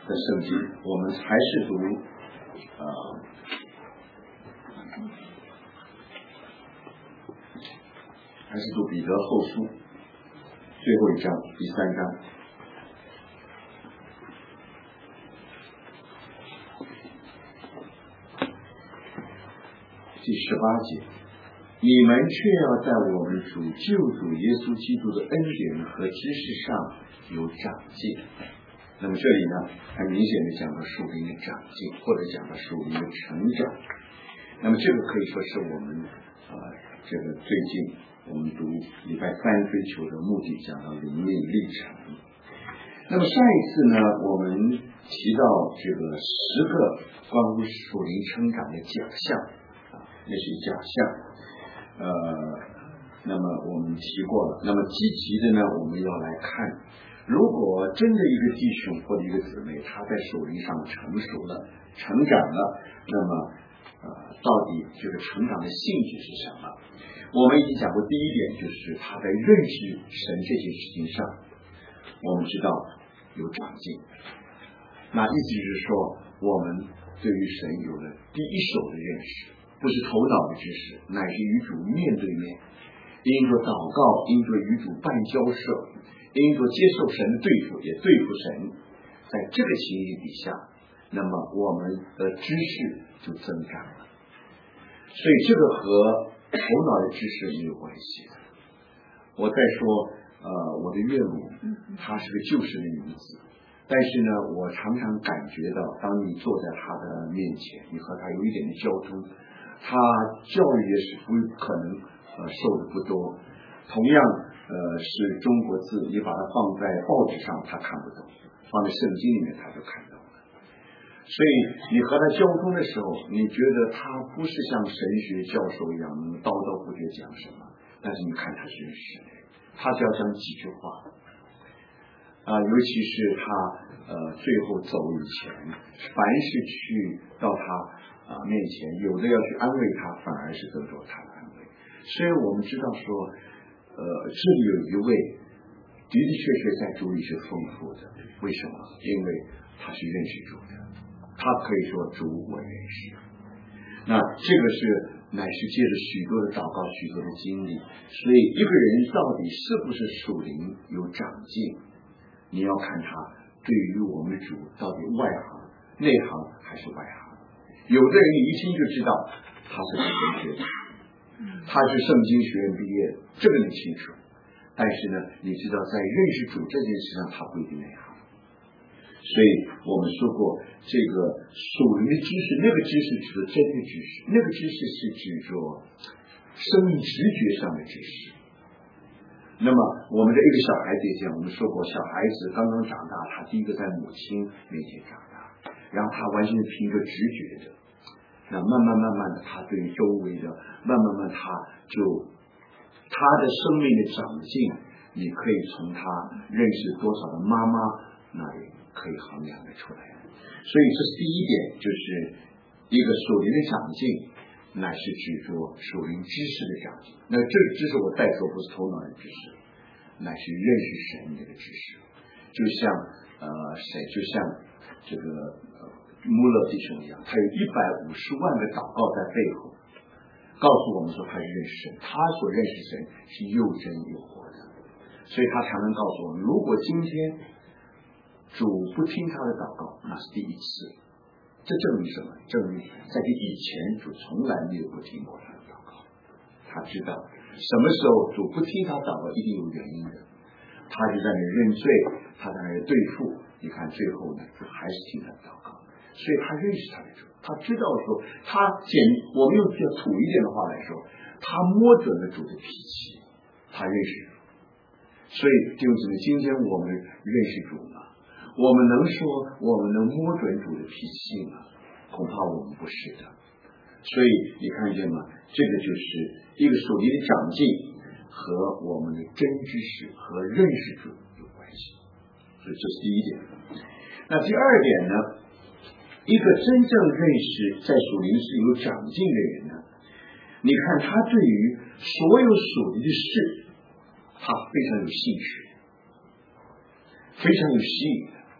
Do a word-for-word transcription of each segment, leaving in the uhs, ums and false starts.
的圣经，我们还是读呃还是读彼得后书最后一章第三章第十八节，你们却要在我们主救主耶稣基督的恩典和知识上有长进。那么这里呢，很明显的讲到属灵的长进，或者讲到属灵的成长。那么这个可以说是我们呃这个最近我们读礼拜三追求的目的，讲到灵命历程。那么上一次呢，我们提到这个十个关乎属灵成长的奖项啊，那是奖项。呃，那么我们提过了。那么积极的呢，我们要来看，如果真的一个弟兄或者一个姊妹，他在属灵上成熟了、成长了，那么呃，到底这个成长的性质是什么？我们已经讲过，第一点就是他在认识神这件事情上，我们知道有长进。那意思就是说，我们对于神有了第一手的认识，不是头脑的知识，乃是与主面对面，因着祷告，因着与主办交涉，因着接受神的对付，也对付神。在这个情形底下，那么我们的知识就增长了。所以这个和头脑的知识没有关系的。我再说，呃，我的岳母，她是个旧时的女子，但是呢，我常常感觉到，当你坐在她的面前，你和她有一点的交通，她教育也是不可能呃受的不多。同样，呃，是中国字，你把它放在报纸上，她看不懂；放在圣经里面，她就看懂了。所以你和他交通的时候，你觉得他不是像神学教授一样能叨叨不绝讲什么，但是你看他是认识神，他只要讲几句话啊、呃，尤其是他呃最后走以前，凡是去到他啊、呃、面前，有的要去安慰他，反而是得着他的安慰。所以我们知道说，呃，这里有一位的的确确在主里是丰富的，为什么？因为他是认识主的。他可以说主我认识，那这个是乃是借着许多的祷告、许多的经历，所以一个人到底是不是属灵有长进，你要看他对于我们的主到底外行、内行还是外行。有的人你一听就知道他是神学的，他是圣经学院毕业的，这个你清楚。但是呢，你知道在认识主这件事上，他不一定内行。所以我们说过，这个属灵的知识，那个知识指的真的知识，那个知识是指着生命直觉上的知识。那么我们的一个小孩子也这样，我们说过，小孩子刚刚长大，他第一个在母亲面前长大，然后他完全是凭着直觉的，那慢慢慢慢的，他对于周围的，慢慢慢他就他的生命的长进，你可以从他认识多少的妈妈那里可以衡量得出来。所以这是第一点，就是一个属灵的长进，乃是指着属灵知识的长进。那这个知识我再说不是头脑的知识，乃是认识神的知识。就像呃谁，就像这个呃穆勒弟兄一样，他有一百五十万个祷告在背后，告诉我们说他是认识神，他所认识神是又真又活的。所以他常常告诉我们，如果今天主不听他的祷告，那是第一次。这证明什么？证明在这以前主从来没有不听过他的祷告。他知道什么时候主不听他祷告，一定有原因的。他就在那认罪，他在那对付。你看最后呢，主还是听他的祷告。所以他认识他的主，他知道说，他简我们用比较土一点的话来说，他摸准了主的脾气，他认识主。所以弟兄姊妹，今天我们认识主吗？我们能说我们能摸准主的脾气吗？恐怕我们不是的。所以你看见吗？这个就是一个属灵的长进和我们的真知识和认识主有关系。所以这是第一点。那第二点呢，一个真正认识在属灵是有长进的人呢，你看他对于所有属灵的事，他非常有兴趣，非常有吸引。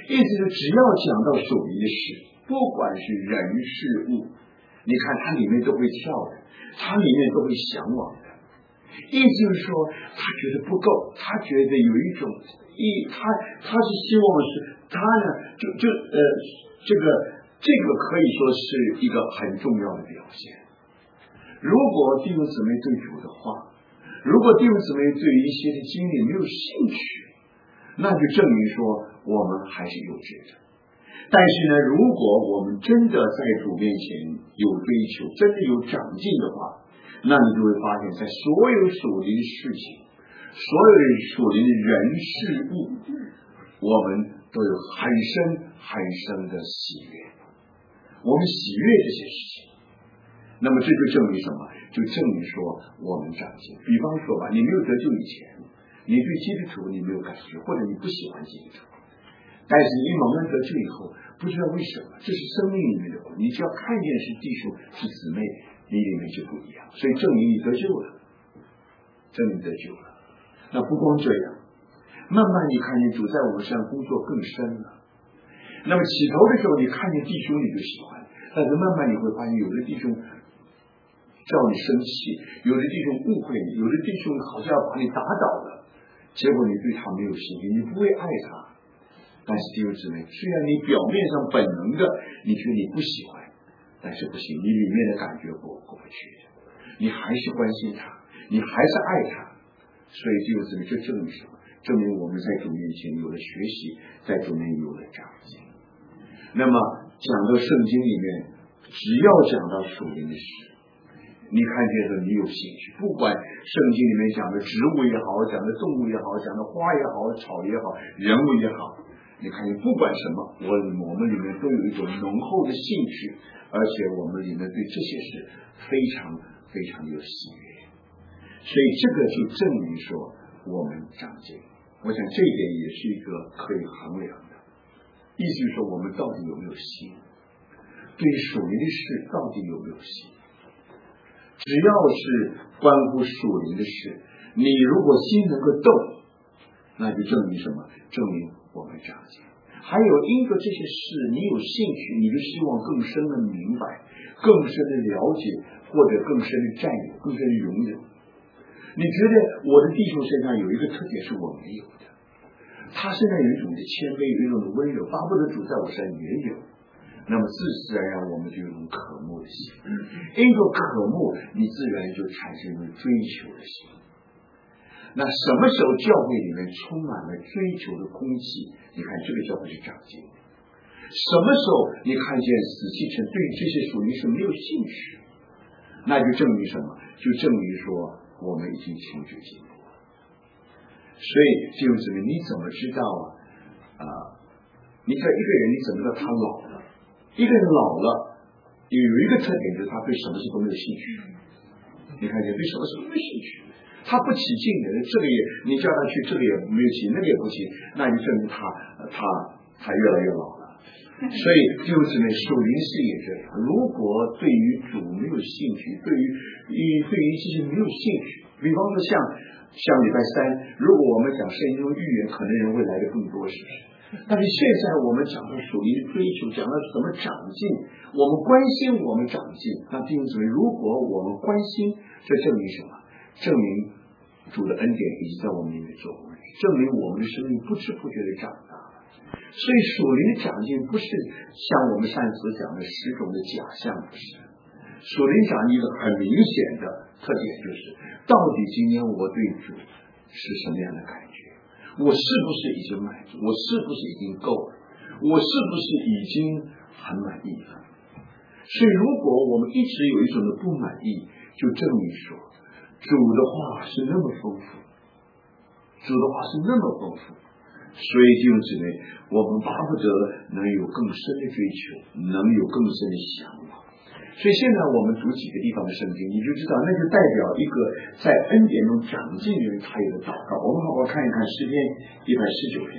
意思是只要讲到属灵的事，不管是人事物，你看它里面都会跳的，它里面都会向往的。意思是说，他觉得不够，他觉得有一种一他他是希望是他呢，就就呃这个这个可以说是一个很重要的表现。如果弟兄姊妹对主的话，如果弟兄姊妹对一些的经历没有兴趣，那就证明说我们还是幼稚的。但是呢，如果我们真的在主面前有追求，真的有长进的话，那你就会发现，在所有属灵的事情，所有的属灵的人事物，我们都有很深很深的喜悦，我们喜悦这些事情。那么这就证明什么？就证明说我们长进。比方说吧，你没有得救以前，你对基督徒你没有感觉，或者你不喜欢基督徒，但是你蒙恩得救以后，不知道为什么，这是生命里面的苦。你只要看见是弟兄是姊妹，你里面就不一样，所以证明你得救了，证明得救了。那不光这样，慢慢你看见主在我们身上工作更深了。那么起头的时候，你看见弟兄你就喜欢，但是慢慢你会发现，有的弟兄叫你生气，有的弟兄误会你，有的弟兄好像要把你打倒了，结果你对他没有兴趣，你不会爱他。但是弟兄姊妹，虽然你表面上本能的你觉得你不喜欢，但是不行，你里面的感觉过过不去的，你还是关心他，你还是爱他。所以弟兄姊妹，这证明什么？证明我们在主面前有了学习，在主面有了长进。那么讲到圣经里面，只要讲到属灵的事，你看见的你有兴趣，不管圣经里面讲的植物也好，讲的动物也好，讲的花也好，草也好，人物也好，你看见不管什么，我我们里面都有一种浓厚的兴趣，而且我们里面对这些事非常非常有喜悦，所以这个就证明说我们长进。我想这一点也是一个可以衡量的，意思是说我们到底有没有心，对属灵的事到底有没有心。只要是关乎属灵的事，你如果心能够动，那就证明什么？证明我们长进。还有因着这些事你有兴趣，你就希望更深的明白，更深的了解，或者更深的占有，更深的拥有。你觉得我的弟兄身上有一个特点是我没有的，他身上有一种的谦卑，有一种的温柔，巴不得主在我身上也有，那么自自然然我们就有一种渴慕的心，因着渴慕，你自然就产生了追求的心。那什么时候教会里面充满了追求的空气，你看这个教会是长进的。什么时候你看见死气沉，对于这些属灵是没有兴趣，那就证明什么？就证明说我们已经停止进步了。所以弟兄姊妹，你怎么知道啊？啊、呃，你知道一个人，你怎么知道他老了？一个人老了，有一个特点就是他对什么事都没有兴趣。你看见对什么事都没有兴趣，他不起劲的，这个也你叫他去，这个也没有起，那个也不起，那就证明他他他越来越老了。所以弟兄姊妹，属灵事也这样。如果对于主没有兴趣，对于对于这些没有兴趣，比方说像像礼拜三，如果我们讲圣经中预言，可能人会来的更多，是不是？但是现在我们讲到属灵的追求，讲到怎么长进，我们关心我们长进。那弟兄姊妹，如果我们关心，这证明什么？证明主的恩典已经在我们里面做工，证明我们的生命不知不觉的长大了。所以属灵的长进不是像我们上次讲的十种的假象，不是。属灵长进一个很明显的特点就是，到底今天我对主是什么样的感觉？我是不是已经满足？我是不是已经够了？我是不是已经很满意了？所以如果我们一直有一种的不满意，就证明说主的话是那么丰富，主的话是那么丰富。所以弟兄姊妹，我们巴不得能有更深的追求，能有更深的向往。所以现在我们读几个地方的圣经，你就知道那就代表一个在恩典中长进的人他有的祷告。我们好好看一看诗篇一百十九篇，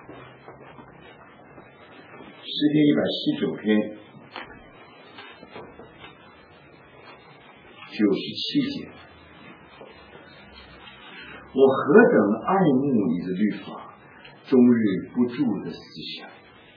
诗篇一百十九篇九十七节，我何等爱慕你的律法，终日不住的思想。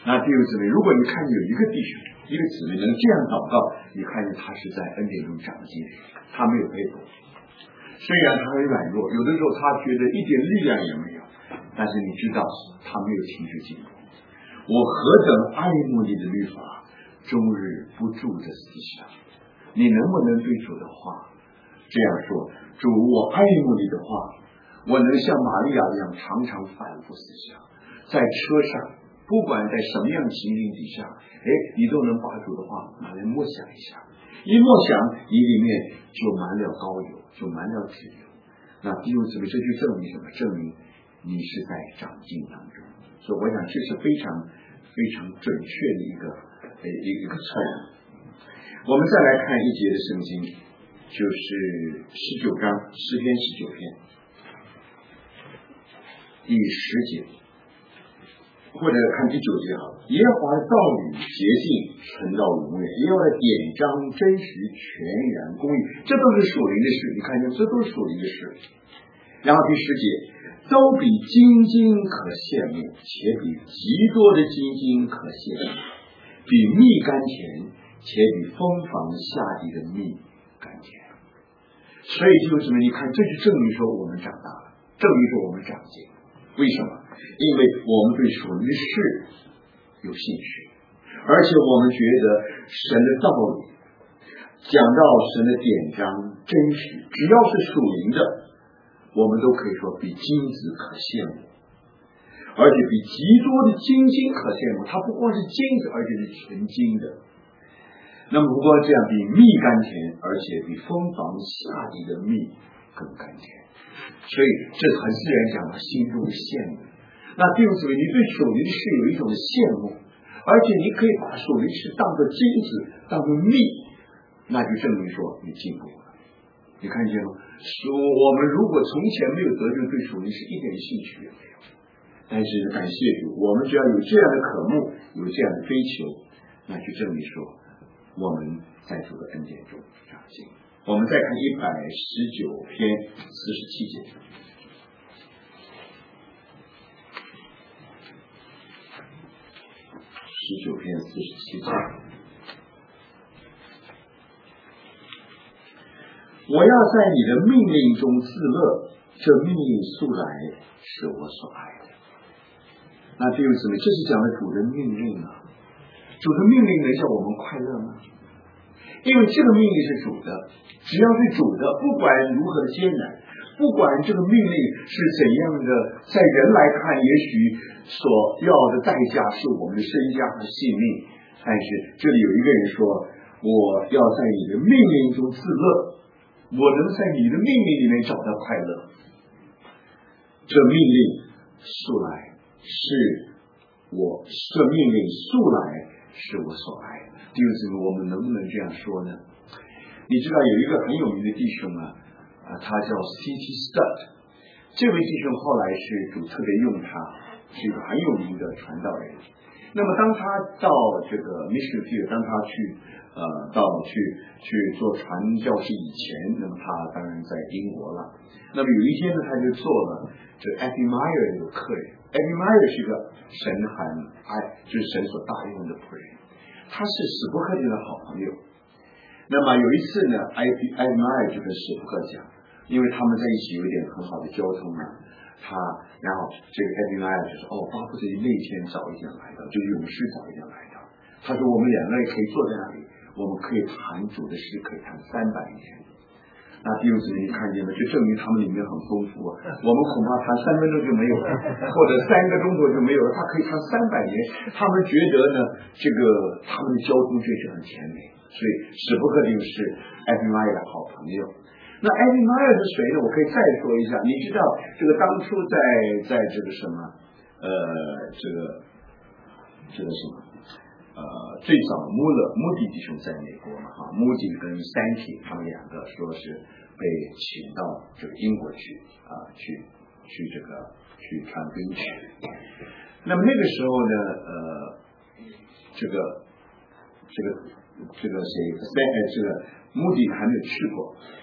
那弟兄姊妹，如果你看见有一个弟兄一个姊妹能这样祷告，你看见他是在恩典中长进，他没有被动。虽然他很软弱，有的时候他觉得一点力量也没有，但是你知道他没有停止进步。我何等爱慕你的律法，终日不住的思想。你能不能对主的话这样说？主，我爱慕你的话，我能像玛利亚一样常常反复思想，在车上不管在什么样的情境底下，哎，你都能把主的话拿来默想一下，一默想你里面就满了高油，就满了脂油。那弟兄姊妹，这就证明什么？证明你是在长进当中。所以我想这是非常非常准确的一个呃一个错误。我们再来看一节的圣经，就是十九章诗篇十九篇第十节，或者看第九节好了。耶和华的道理洁净，存到永远；耶和华的典章真实，全然公义。这都是属灵的事，你看见，这都是属灵的事。然后第十节，都比金金可羡慕，且比极多的金金可羡慕，比蜜甘甜，且比蜂房下地的蜜甘甜。所以就是什么？你看，这就证明说我们长大了，证明说我们长进。为什么？因为我们对属灵的事有兴趣，而且我们觉得神的道理讲到神的典章真实，只要是属灵的，我们都可以说比金子可羡慕，而且比极多的金金可羡慕。它不光是金子，而且是纯金的。那么不光这样，比蜜甘甜，而且比蜂房下地的蜜更甘甜。所以这很自然讲到心中的羡慕。那弟兄姊妹，你对属灵的事有一种羡慕，而且你可以把属灵的事当作金子，当作蜜，那就证明说你进步了。你看见吗？说我们如果从前没有得救，对属灵是一点兴趣也没有，但是感谢主，我们只要有这样的渴慕，有这样的追求，那就证明说我们在主的恩典中长进。我们再看一百十九篇四十七节，十九篇四十七节。我要在你的命令中自乐，这命令素来是我所爱的。那弟兄姊妹，这是讲的主的命令啊，主的命令能叫我们快乐吗？因为这个命令是主的，只要是主的，不管如何的艰难，不管这个命令是怎样的，在人来看也许所要的代价是我们的身家和性命，但是这里有一个人说，我要在你的命令中自乐，我能在你的命令里面找到快乐。这命令素来是我，这命令素来是我所爱的。弟兄姊妹，我们能不能这样说呢？你知道有一个很有名的弟兄啊，啊，他叫 C T Studd， 这位弟兄后来是主特别用他，是一个很有名的传道人。那么当他到这个 Mission Field， 当他去呃到去去做传教士以前，那么他当然在英国了。那么有一天呢，他就做了这 Eddie Meyer 的客人。Eddie Meyer 是个神很爱，就是神所大用的仆人。他是史伯克利的好朋友。那么有一次呢，艾艾米尔就跟史伯克讲，因为他们在一起有一点很好的交通嘛，他然后这个艾米尔就说，哦，巴不得那天早一点来到，就勇士早一点来到。他说我们两个人可以坐在那里，我们可以谈主的事，可以谈三百年。那弟兄姊妹，你看见了，就证明他们里面很丰富啊。我们恐怕谈三分钟就没有了，或者三个钟头就没有了，他可以谈三百年。他们觉得呢，这个他们的交通确实很甜美，所以史伯克利是艾比迈尔的好朋友。那艾比迈尔是谁呢？我可以再说一下。你知道这个当初在在这个什么呃这个这个什么呃，最早穆勒穆迪弟兄在美国嘛，哈，穆迪跟三体他们两个说是被请到这个英国去啊，去去这个去传福音去。那么那个时候呢，呃，这个这个这个谁三呃这个穆迪还没有去过，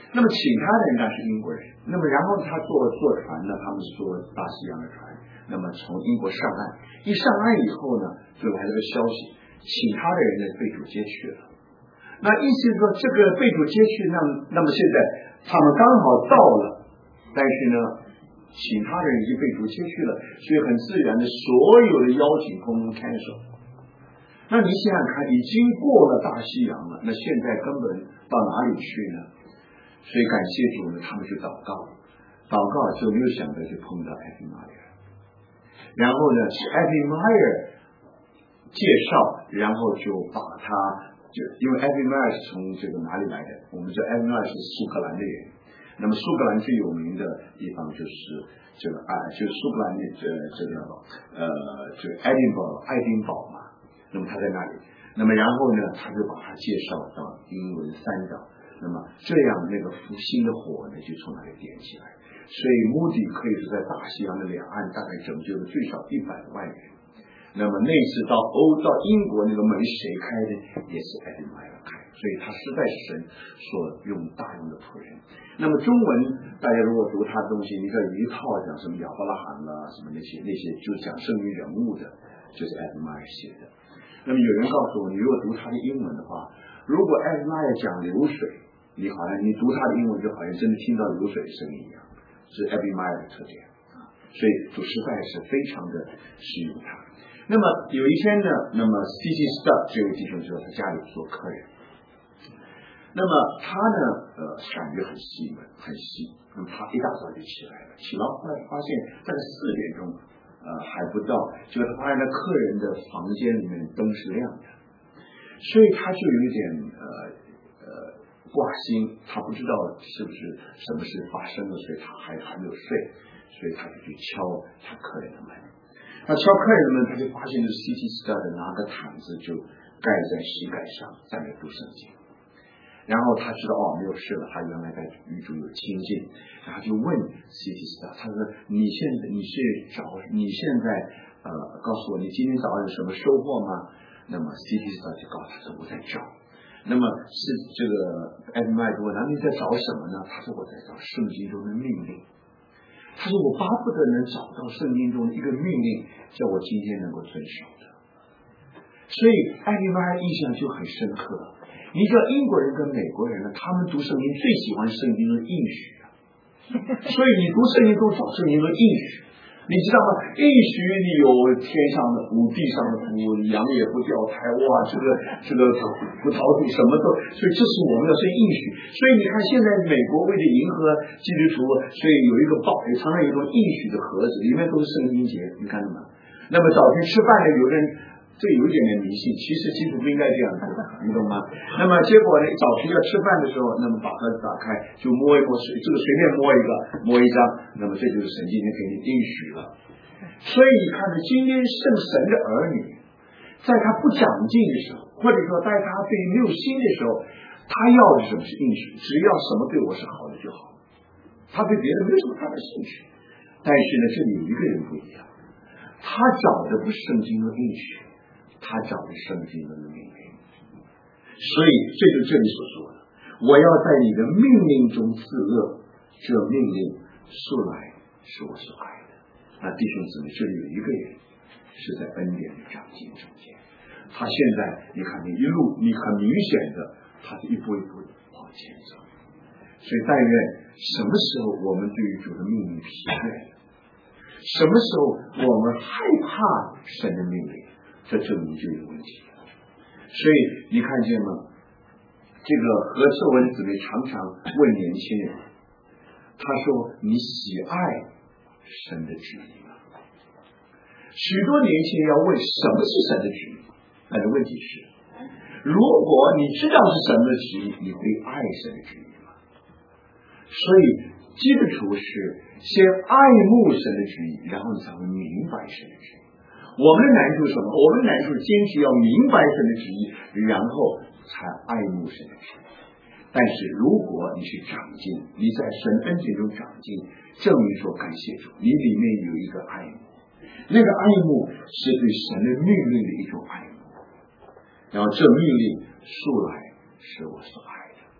那么请他的人呢是英国人，那么然后他坐坐船呢，他们是坐大西洋的船，那么从英国上岸，一上岸以后呢，就来了个消息，请他的人呢被主接去了。那意思是说，这个被主接去，那么那么现在他们刚好到了，但是呢，请他的人已经被主接去了，所以很自然的，所有的邀请通通 cancel。那你想想看，已经过了大西洋了，那现在根本到哪里去呢？所以感谢主呢，他们去祷告，祷告就没有想到就碰到艾比迈尔，然后呢是艾比迈尔介绍，然后就把他就因为艾比迈尔是从这个哪里来的？我们知道艾比迈尔是苏格兰的人，那么苏格兰最有名的地方就是这个啊，就是苏格兰的这这个呃这个爱丁堡爱丁堡嘛。那么他在那里，那么然后呢，他就把他介绍到英伦三岛，那么这样那个复兴的火呢就从那里点起来，所以目的可以是在大西洋的两岸大概拯救了最少一百万人。那么那次到欧到英国那个门谁开的？也是艾比迈尔开，所以他实在是神所用大用的仆人。那么中文大家如果读他的东西，你看有一套讲什么亚伯拉罕啦，什么那些那些就讲圣经人物的，就是艾比迈尔写的。那么有人告诉我，你如果读他的英文的话，如果艾比迈尔讲流水，你好像你读他的英文就好像真的听到流水的声音一样，是艾比迈尔的特点啊。所以主实在是非常的使用他。那么有一天呢，那么 C T Studd 这位弟兄就在他家里做客人，那么他呢，呃，感觉很细闷，很细。那么他一大早就起来了，起来后来发现大概四点钟。呃，还不到，就他发现在客人的房间里面灯是亮的，所以他就有一点呃呃挂心，他不知道是不是什么事发生了，所以他还还没有睡，所以他就去敲他客人的门。那敲客人的门，他就发现这 C T Studd 拿个毯子就盖在膝盖上，在那读圣经。然后他知道哦没有事了，他原来在与主有亲近，然后就问 C T Studd， 他说你现在你是找你现在呃告诉我你今天早上有什么收获吗？那么 C T Studd 就告诉他说我在找。那么是这个艾比迈尔问，那你在找什么呢？他说我在找圣经中的命令。他说我巴不得能找到圣经中的一个命令，叫我今天能够遵守的。所以艾比迈尔印象就很深刻。你知道英国人跟美国人呢，他们读圣经最喜欢圣经的应许啊，所以你读圣经都找圣经的应许，你知道吗？应许你有天上的福，地上的福，羊也不掉胎，哇，这个这个葡萄树什么都，所以这是我们的是应许。所以你看，现在美国为了迎合基督徒，所以有一个包，常常有一种应许的盒子，里面都是圣经节，你看到吗？那么早晨吃饭呢，有人。这有一点点迷信，其实基督不应该这样做，你懂吗？那么结果呢，早晨要吃饭的时候，那么把它打开，就摸一摸水，这个随便摸一个，摸一张，那么这就是神今天给你应许了。所以你看着今天圣神的儿女，在他不长进的时候，或者说在他对没有心的时候，他要的什么是应许？只要什么对我是好的就好，他对别人没有什么大的兴趣。但是呢，这里有一个人不一样，他找的不是圣经的应许。他找的圣经的命令，所以这就是这里所说的，我要在你的命令中自乐，这命令素来是我所爱的。那弟兄姊妹，这里有一个人是在恩典的长进中间，他现在你看你一路，你很明显的，他是一步一步的往前走。所以但愿什么时候我们对于主的命令疲倦了，什么时候我们害怕神的命令，这证明就有问题了。所以你看见吗？这个何寿文姊妹常常问年轻人，他说你喜爱神的旨意吗？许多年轻人要问什么是神的旨意，但是问题是，如果你知道是神的旨意，你会爱神的旨意吗？所以基督徒是先爱慕神的旨意，然后你才会明白神的旨意。我们的难处是什么？我们的难处是坚持要明白神的旨意，然后才爱慕神的旨意。但是如果你去长进，你在神恩典中长进，证明说感谢主，你里面有一个爱慕，那个爱慕是对神的命令的一种爱慕，然后这命令素来是我所爱的。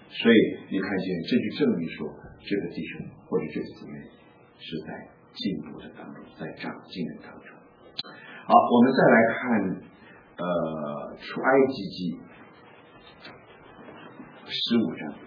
所以你看见这就证明说，这个弟兄或者这个姊妹是在进步的当中，在长进的当中。好，我们再来看呃出埃及记十五章，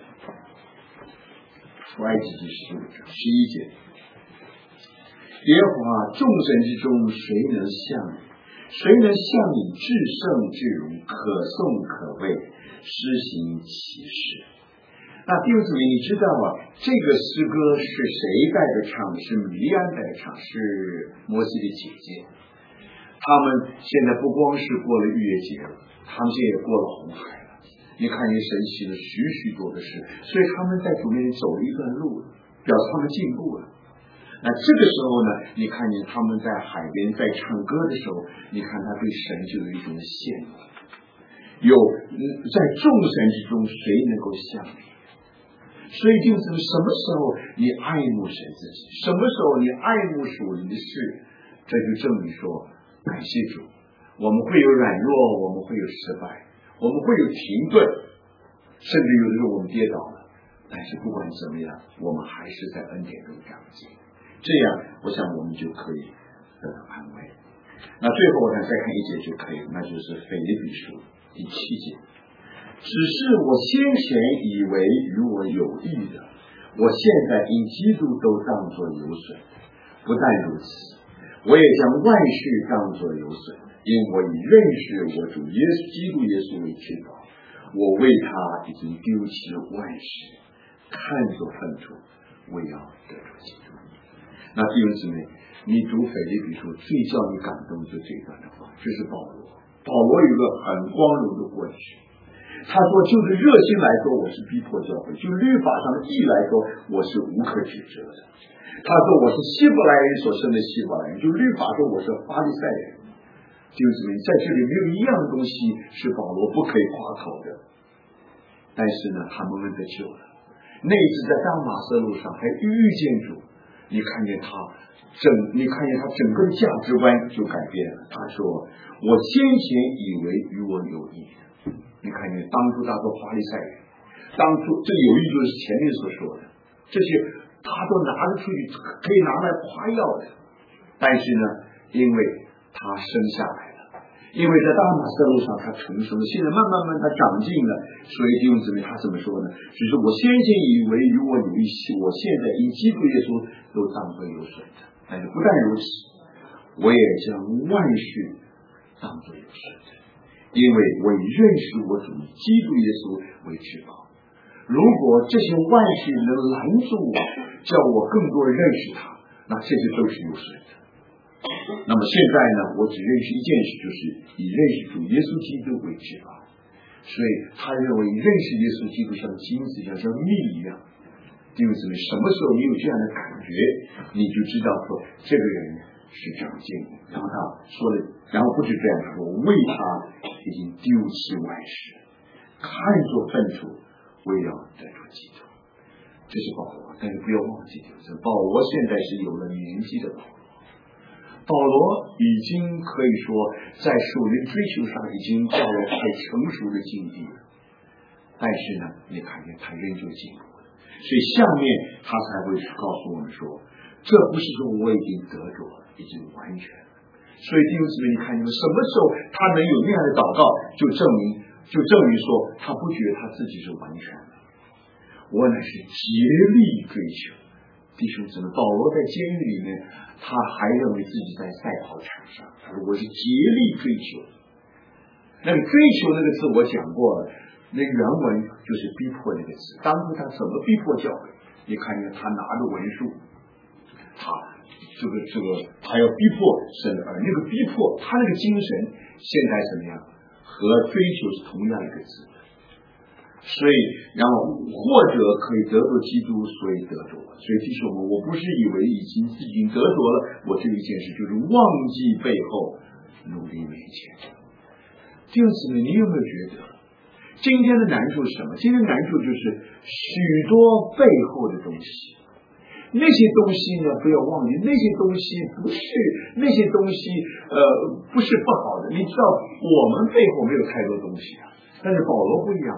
出埃及记十五章十一节，耶和华众神之中，谁能像你？谁能像你至圣至荣，可颂可畏，施行奇事？那弟兄姊妹，你知道啊，这个诗歌是谁带着唱的？是米利安带着唱，是摩西的姐姐。他们现在不光是过了逾越节了，他们现在也过了红海了。你看见神行了许许多的事，所以他们在主面前走了一段路，表示他们进步了。那这个时候呢，你看见他们在海边在唱歌的时候，你看他对神就有一种羡慕。有在众神之中，谁能够像你？所以就是什么时候你爱慕神自己，什么时候你爱慕属灵的事，这就证明说感谢主。我们会有软弱，我们会有失败，我们会有停顿，甚至有的时候我们跌倒了，但是不管怎么样，我们还是在恩典中长进，这样我想我们就可以得到安慰。那最后我想再看一节就可以了，那就是腓立比书第七节，只是我先前以为与我有益的，我现在因基督都当作有损。不但如此，我也将万事当作有损，因我以认识我主耶稣基督耶稣为至宝。我为他已经丢弃了万事，看作粪土，为要得着基督。那弟兄姊妹，你读腓立比书最叫你感动就这段的话，这是保罗。保罗有一个很光荣的过去，他说就是热心来说我是逼迫教会，就律法上的义来说我是无可指责的。他说我是希伯来人所生的希伯来人，就律法说我是法利赛人。弟兄姊妹，在这里没有一样东西是保罗不可以夸口的。但是呢，他们得救了。那一次在大马色路上还遇见主，你看见他整，你看见他整个的价值观就改变了。他说我先前以为与我有益的，你看见当初他做法利赛人，当初这个有益就是前面所说的，这些他都拿得出去，可以拿来夸耀的。但是呢，因为他生下来了，因为在大马色路上他成熟了，现在慢慢慢他长进了，所以弟兄姊妹他怎么说呢？只是我先前以为与我有益，我现在因基督耶稣都当作有损的。但是不但如此，我也将万事当作有损的，因为我以认识我主基督耶稣为至宝。如果这些万事能拦住我，叫我更多认识他，那这些都是有损的。那么现在呢，我只认识一件事，就是以认识主耶稣基督为至宝。所以他认为认识耶稣基督像金子一样，像蜜一样。弟兄姊妹，什么时候你有这样的感觉，你就知道说这个人是长进。然后他说了，然后不止这样说，为他已经丢弃万事，看作粪土，为要得着基督。这是保罗，但是不要忘记，就是保罗现在是有了年纪的保罗。保罗已经可以说在属灵追求上已经到了太成熟的境地了，但是呢，你看见他仍旧进步了。所以下面他才会告诉我们说，这不是说我已经得着了，已经完全了。所以弟兄姊妹，你看你们什么时候他能有那样的祷告，就证明就证明说他不觉得他自己是完全的。我乃是竭力追求。弟兄姊妹，保罗在监狱里面，他还认为自己在赛跑场上，他说我是竭力追求。那个追求那个字我讲过了，那原文就是逼迫那个字。当初他怎么逼迫教会？你看见他拿着文书，他这个这个他要逼迫神的儿，那个逼迫他那个精神现在怎么样？和追求是同样一个字。所以，然后或者可以得着基督，所以得着了。所以弟兄们，我不是以为已经已经得着了，我这一件事就是忘记背后，努力面前。弟兄姊妹，你有没有觉得今天的难处是什么？今天的难处就是许多背后的东西。那些东西呢，不要忘记，那些东西不是那些东西，呃，不是不好的。你知道，我们背后没有太多东西啊，但是保罗不一样。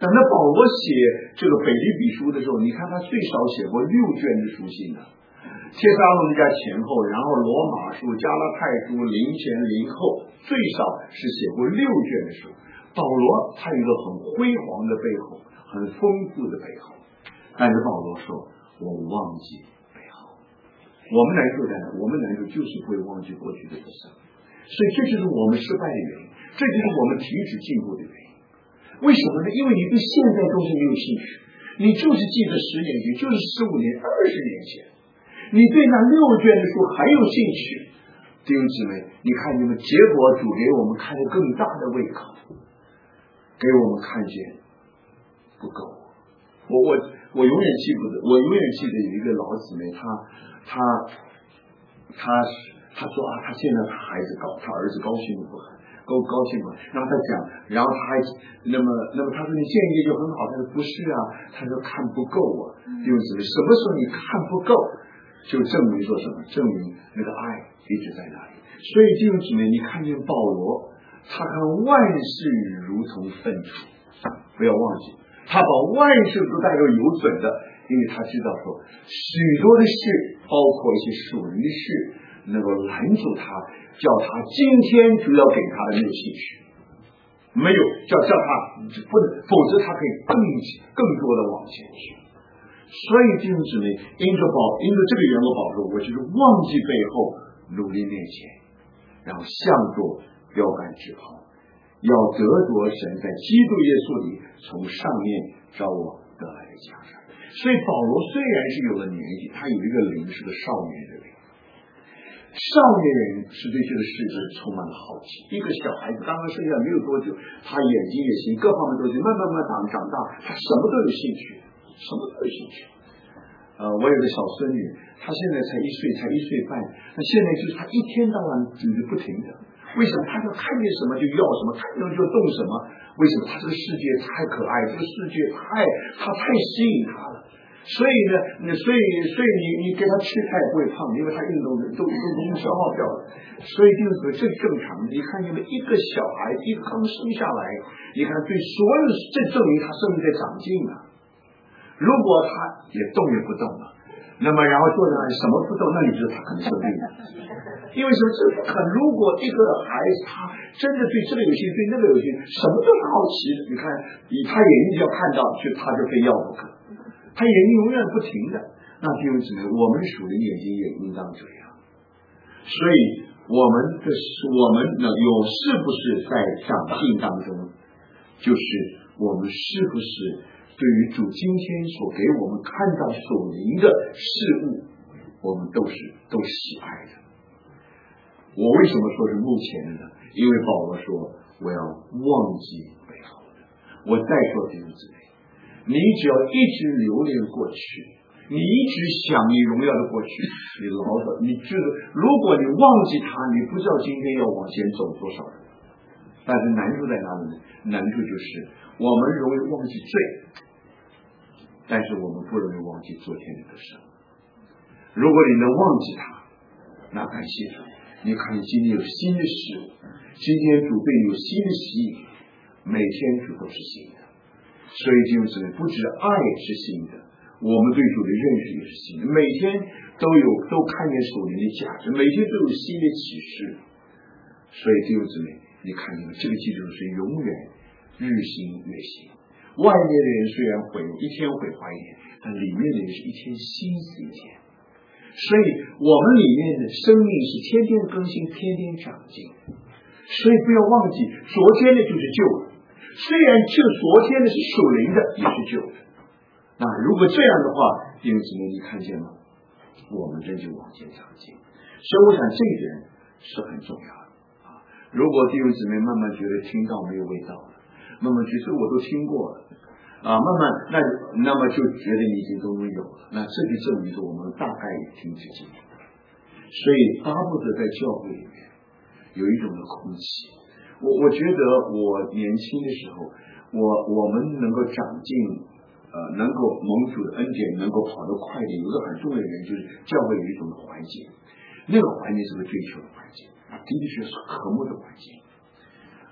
等到保罗写这个腓立比书的时候，你看他最少写过六卷的书信呢。帖撒罗尼迦前后，然后罗马书、加拉太书、林前林后，最少是写过六卷的书。保罗他有一个很辉煌的背后，很丰富的背后，但是保罗说我忘记背后。我们难处在哪？我们难处就是不会忘记过去的得胜，所以这就是我们失败的原因，这就是我们停止进步的原因。为什么呢？因为你对现在东西没有兴趣，你就是记得十年前，就是十五年、二十年前，你对那六卷的书还有兴趣。弟兄姊妹，你看你们结果主给我们开了更大的胃口，给我们看见不够。我我我永远记不得，我永远记得有一个老姊妹，她她她她说啊，她现在她孩子高，她儿子高兴不很。够高兴嘛？然后他讲，然后他还那么那么他说你见一个就很好，他说不是啊，他说看不够啊，弟兄姊妹，什么时候你看不够，就证明说什么？证明那个爱一直在那里。所以弟兄姊妹，你看见保罗，他看万事如同粪土，不要忘记，他把万事都带着有准的，因为他知道说许多的事，包括一些属灵的事，能够拦住他。叫他今天就要给他的没有兴趣，没有叫叫他不能，否则他可以更更多的往前去。所以弟兄姊妹，因着保因着这个缘故，保罗我就是忘记背后，努力面前，然后向着标杆直跑，要得着神在基督耶稣里从上面召我得来的奖赏。所以保罗虽然是有了年纪，他有一个灵是个少年的灵。少年人是对这个世界充满了好奇，一个小孩子刚刚生下来没有多久，他眼睛也行，各方面都行，慢慢慢长长大，他什么都有兴趣，什么都有兴趣。呃，我有个小孙女，她现在才一岁，才一岁半，那现在就是她一天到晚就是不停的。为什么？她就看见什么就要什么，看见就动什么。为什么？她这个世界太可爱，这个世界太，她太吸引她了。所以呢，所以所以你你给他吃，他也不会胖，因为他运动的都都都消耗掉了。所以就是这正常的。你看，因为一个小孩一个刚生下来，你看对所有，这证明他生命在长进啊。如果他也动也不动了，那么然后坐在那里什么不动，那你知道他可能生病了。因为什么？这不可能。如果一个孩子他真的对这个有兴趣，对那个有兴趣，什么都是好奇的。你看，以他眼睛要看到，就他就非要不可。他眼睛永远不停的，那弟兄姊妹，我们属灵眼睛也应当这样。所以我们的我们呢，有是不是在长进当中，就是我们是不是对于主今天所给我们看到属灵的事物，我们都是都喜爱的。我为什么说是目前的呢？因为保罗说我要忘记背后的。我再说弟兄姊妹，你只要一直留恋过去，你一直想你荣耀的过去，你老早你知道，如果你忘记他，你不知道今天要往前走多少人。但是难处在哪里呢？难处就是我们容易忘记罪，但是我们不容易忘记昨天的得胜。如果你能忘记他，那感谢主，你看你今天有新的事物，今天主对你有新的吸引，每天主都是新的。所以弟兄姊妹，不止爱是新的，我们对主的认识也是新的，每天都有都看见属灵的价值，每天都有新的启示。所以弟兄姊妹，你看你们这个基础是永远日新月新。外面的人虽然毁一天毁坏一点，但里面的人是一天新死一天。所以我们里面的生命是天天更新，天天长进。所以不要忘记，昨天的就是旧的。虽然就昨天的是属灵的，也是旧的。那如果这样的话，弟兄姊妹，你看见吗？我们真就往前长进。所以我想这一点是很重要的啊。如果弟兄姊妹慢慢觉得听到没有味道了，慢慢觉得我都听过了啊，慢慢那那么就觉得你已经都有了，那这就证明说我们大概也停止进步。所以巴不得在教会里面有一种的空气。我我觉得我年轻的时候，我我们能够长进，呃，能够蒙主的恩典，能够跑得快点，有个很重要的原因就是教会有一种的环境，那个环境是个追求的环境啊，的确是和睦的环境。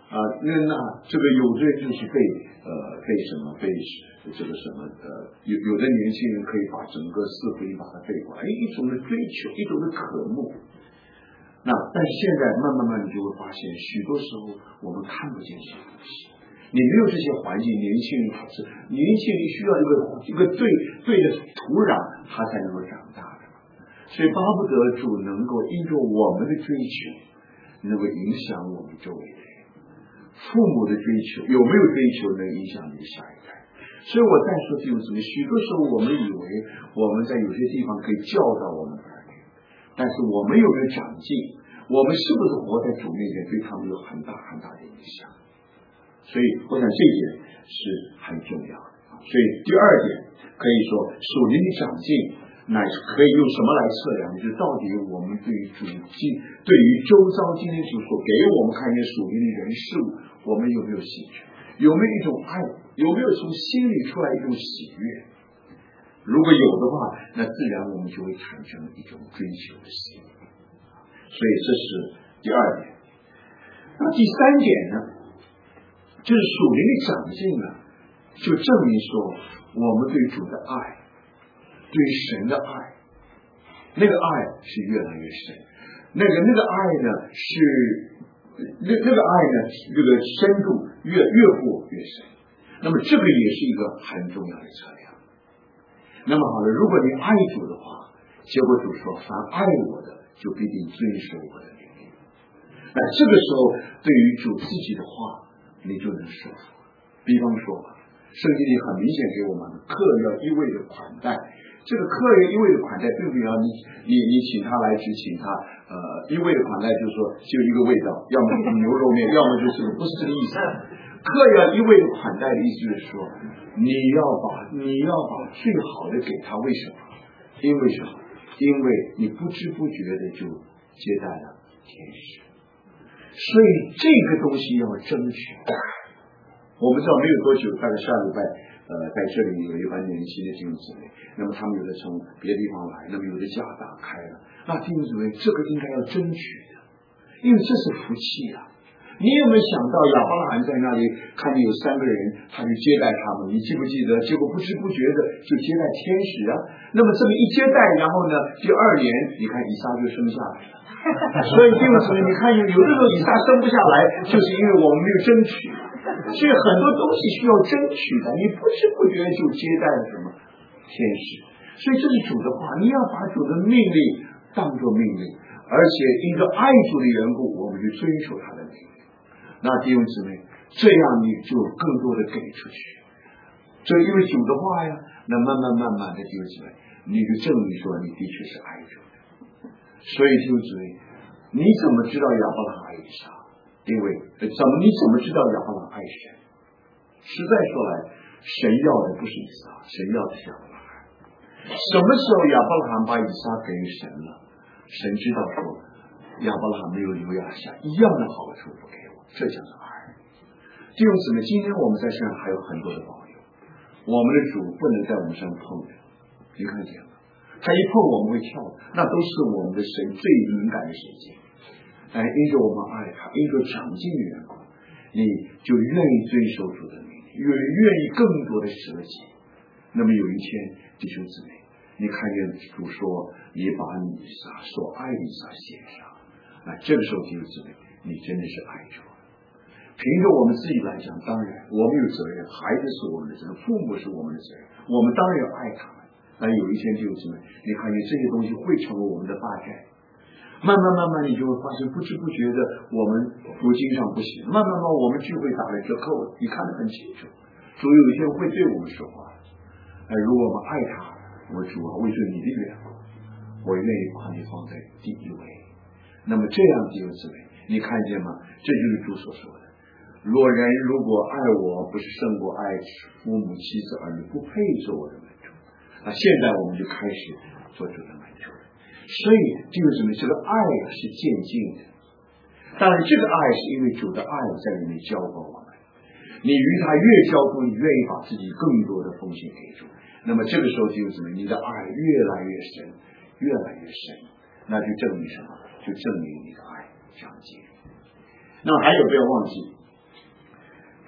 啊，那那这个有的人就是被呃被什么被这个什么呃有有的年轻人可以把整个四福音把它背过来，一种的追求，一种的渴慕。那但是现在慢慢慢你就会发现，许多时候我们看不见这些东西。你没有这些环境，年轻人他是年轻人需要一个一个对对的土壤，他才能够长大的。所以巴不得主能够因着我们的追求，能够影响我们周围的人。父母的追求有没有追求能影响你的下一代？所以我再说弟兄姊妹，许多时候我们以为我们在有些地方可以教导我们的儿女，但是我们有没有长进？我们是不是活在主面前对他们有很大很大的影响？所以我想这一点是很重要的。所以第二点可以说属灵的长进乃是可以用什么来测量，就是到底我们对于主今对于周遭今天主所给我们看见属灵的人事物，我们有没有兴趣，有没有一种爱，有没有从心里出来一种喜悦？如果有的话，那自然我们就会产生一种追求的心。所以这是第二点。那第三点呢，就是属灵的长进呢，就证明说我们对主的爱，对神的爱，那个爱是越来越深，那个那个爱呢是那那个爱呢这个深度越越过越深。那么这个也是一个很重要的测量。那么好了，如果你爱主的话，结果主说凡爱我的就必定遵守我的命令。那这个时候对于主自己的话你就能说服。比方说圣经里很明显给我们客要一味的款待，这个客要一味的款待并不要你你你请他来只请他呃一味的款待，就是说就一个味道，要么就是牛肉面，要么就是不是这个意思。客要一味的款待的意思就是说，你要把你要把最好的给他，为什么？因为什么？因为你不知不觉的就接待了天使。所以这个东西要争取。我们知道没有多久，大概下礼拜，呃，在这里有一班年轻的弟兄姊妹，那么他们有的从别的地方来，那么有的家打开了，那弟兄姊妹这个应该要争取的，因为这是福气啊。你有没有想到亚伯拉罕在那里看见有三个人，他就接待他们？你记不记得？结果不知不觉的就接待天使啊。那么这么一接待，然后呢，第二年你看以撒就生下来了。所以弟兄姊妹，你看有有的时候以撒生不下来，就是因为我们没有争取。所以很多东西需要争取的，你不知不觉就接待了什么天使。所以这是主的话，你要把主的命令当作命令，而且因着爱主的缘故，我们就遵守他的命令。那弟兄姊妹，这样你就更多的给出去。这因为主的话呀，那慢慢慢慢的弟兄姊妹，你就证明说你的确是爱主的。所以弟兄姊妹，你怎么知道亚伯拉罕爱以撒？因为怎么你怎么知道亚伯拉罕爱神？实在说来，神要的不是以撒，神要的是亚伯拉罕。什么时候亚伯拉罕把以撒给神了？神知道说亚伯拉罕没有留下一样的好处不给我，这叫做爱。弟兄姊妹，今天我们在身上还有很多的保佑，我们的主不能在我们身上碰的，你看见了？他一碰我们会跳，那都是我们的神最敏感的神经。但因着我们爱他，因着长进的缘故，你就愿意遵守主的命令，愿愿意更多的舍己。那么有一天，弟兄姊妹，你看见主说，你把你所所爱的撒献上，那这个时候弟兄姊妹，你真的是爱主。凭着我们自己来讲，当然我们有责任，孩子是我们的责任，父母是我们的责任，我们当然要爱他们。但有一天弟兄姊妹，你看见这些东西会成为我们的霸占。慢慢慢慢你就会发现，不知不觉的我们读经上不行，慢慢慢我们聚会打了折扣，你看得很清楚，主有一天会对我们说话。哎，如果我们爱他，我主啊，为着你的缘故，我愿意把你放在第一位。那么这样弟兄姊妹，你看见吗？这就是主所说的，若人如果爱我，不是胜过爱父母妻子儿女，不配做我的门徒。那现在我们就开始做主的门徒。所以弟兄姊妹，这个爱是渐进的，当然这个爱是因为主的爱在里面浇灌我们，你与他越交通，你愿意把自己更多的奉献给主，那么这个时候弟兄姊妹，你的爱越来越深，越来越深，那就证明什么？就证明你的爱长进。那么还有不要忘记，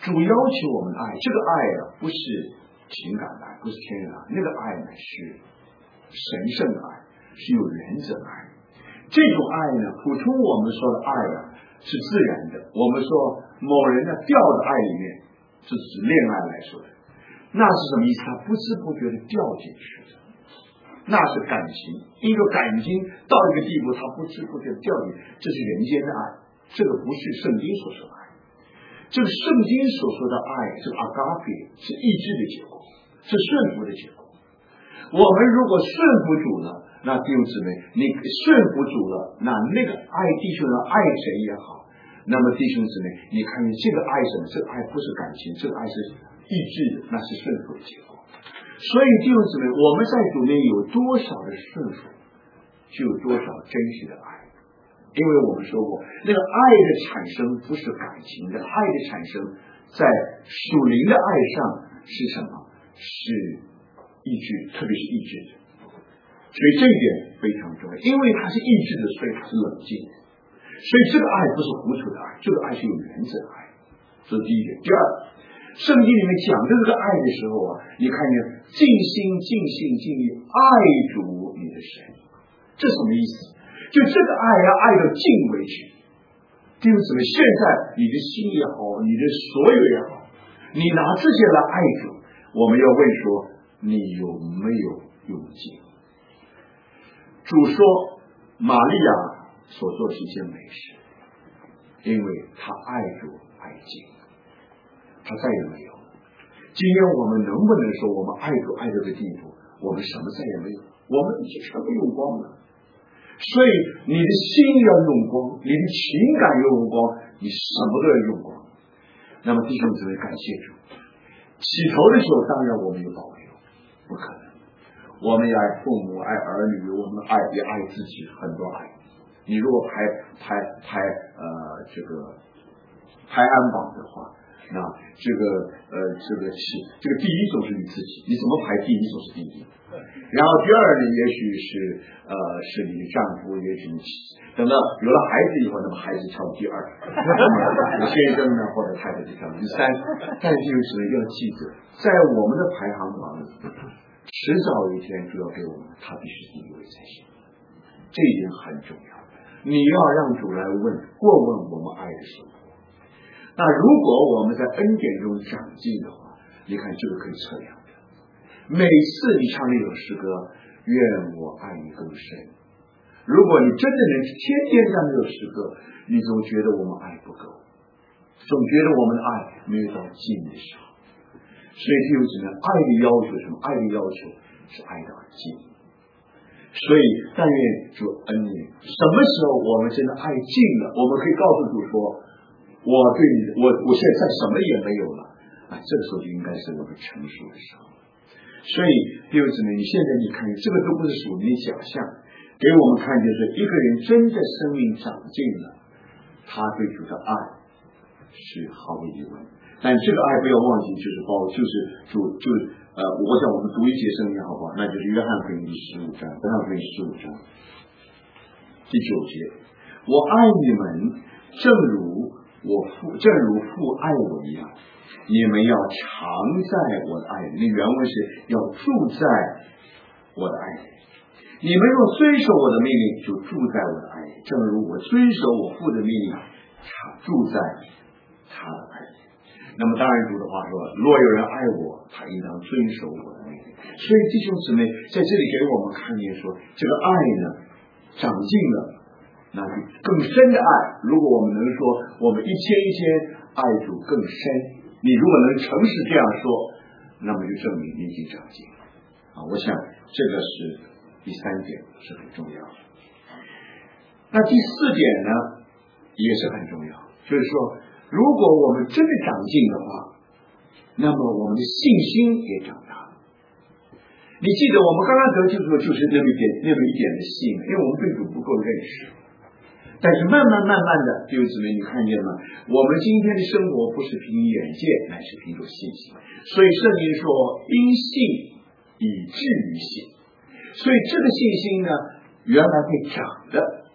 主要求我们爱，这个爱啊不是情感的爱，不是天然爱，那个爱呢是神圣的爱，是有原则的爱。这种爱呢，普通我们说的爱啊是自然的，我们说某人呢掉的爱里面，这是恋爱来说的，那是什么意思？他不知不觉的掉进去的，那是感情，因为感情到一个地步，他不知不觉的掉进去，这是人间的爱，这个不是圣经所说的爱。这个圣经所说的爱，这个阿嘎菲是意志的结果，是顺服的结果。我们如果顺服主了，那弟兄姊妹，你顺服主了，那那个爱弟兄的爱神也好，那么弟兄姊妹，你看见这个爱神，这个爱不是感情，这个爱是意志的，那是顺服的结果。所以弟兄姊妹，我们在主内有多少的顺服，就有多少真实的爱。因为我们说过，那个爱的产生不是感情的，爱的产生在属灵的爱上是什么？是意志，特别是意志的。所以这一点非常重要，因为它是意志的，所以它是冷静的。所以这个爱不是糊涂的爱，这个爱是有原则的爱，这是第一点。第二，圣经里面讲的这个爱的时候啊，你看见尽心尽性尽力爱主你的神，这什么意思？就这个爱要爱到尽为止。弟兄姊妹，现在你的心也好，你的所有也好，你拿这些来爱主，我们要问说，你有没有用尽？主说玛利亚所做的是一件美事，因为他爱主爱尽，他再也没有。今天我们能不能说我们爱主爱到这个地步，我们什么再也没有，我们已经全部用光了。所以你的心要用光，你的情感要用光，你什么都要用光。那么弟兄姊妹，感谢主。起头的时候当然我们有保留，不可能，我们也爱父母爱儿女，我们爱也爱自己，很多爱。你如果排排排呃这个排行榜的话，那这个呃这个是这个第一总是你自己，你怎么排第一总是第一。然后第二呢，也许是呃是你的丈夫，也许你等到有了孩子以后，那么孩子跳第二，先生呢或者太太就跳第三。但是就是要记得，在我们的排行榜里，迟早一天就要给我们，他必须第一位才行。这一点很重要。你要让主来问过问我们爱的生活。那如果我们在恩典中长进的话，你看这个可以测量的。每次你唱那首诗歌，愿我爱你更深，如果你真的能天天唱这首诗歌，你总觉得我们爱不够，总觉得我们的爱没有到尽的时候。所以弟兄姊妹，爱的要求什么？爱的要求是爱到尽。所以但愿主恩典，什么时候我们真的爱尽了，我们可以告诉主说，我对你，我我现在什么也没有了啊，这个时候就应该是我们成熟的时候。所以弟兄姊妹，你现在你看这个都不是属灵的假象，给我们看见是一个人真的生命长进了，他对主的爱是毫无疑问。但这个爱不要忘记，就是包就是主就是呃，我想我们读一节圣经好不好？那就是约翰福音第十五章，约翰福音十五章第九节，我爱你们，正如我父，正如父爱我一样，你们要常在我的爱里。那原文是要住在我的爱里。你们若遵守我的命令，就住在我的爱里，正如我遵守我父的命令，常住在他的爱里。那么当然主的话说，若有人爱我，他应当遵守我的命令。所以弟兄姊妹在这里给我们看见说，这个爱呢长进了，那就更深的爱。如果我们能说我们一天一天爱主更深，你如果能诚实这样说，那么就证明你已经长进了啊！我想这个是第三点，是很重要的。那第四点呢也是很重要，就是说如果我们真的长进的话，那么我们的信心也长大了。你记得我们刚刚得救的时候就是那么一点那么一点的信，因为我们对主不够认识。但是慢慢慢慢的，弟兄姊妹，你看见吗？我们今天的生活不是凭眼见，乃是凭着信心。所以圣经说，因信以至于信。所以这个信心呢，原来会长的，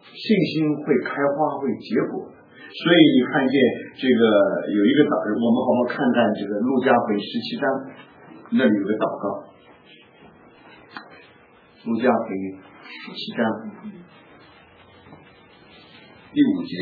信心会开花，会结果。所以你看见这个有一个祷，我们好好看看这个路加福音十七章，那里有个祷告。路加福音十七章第五节，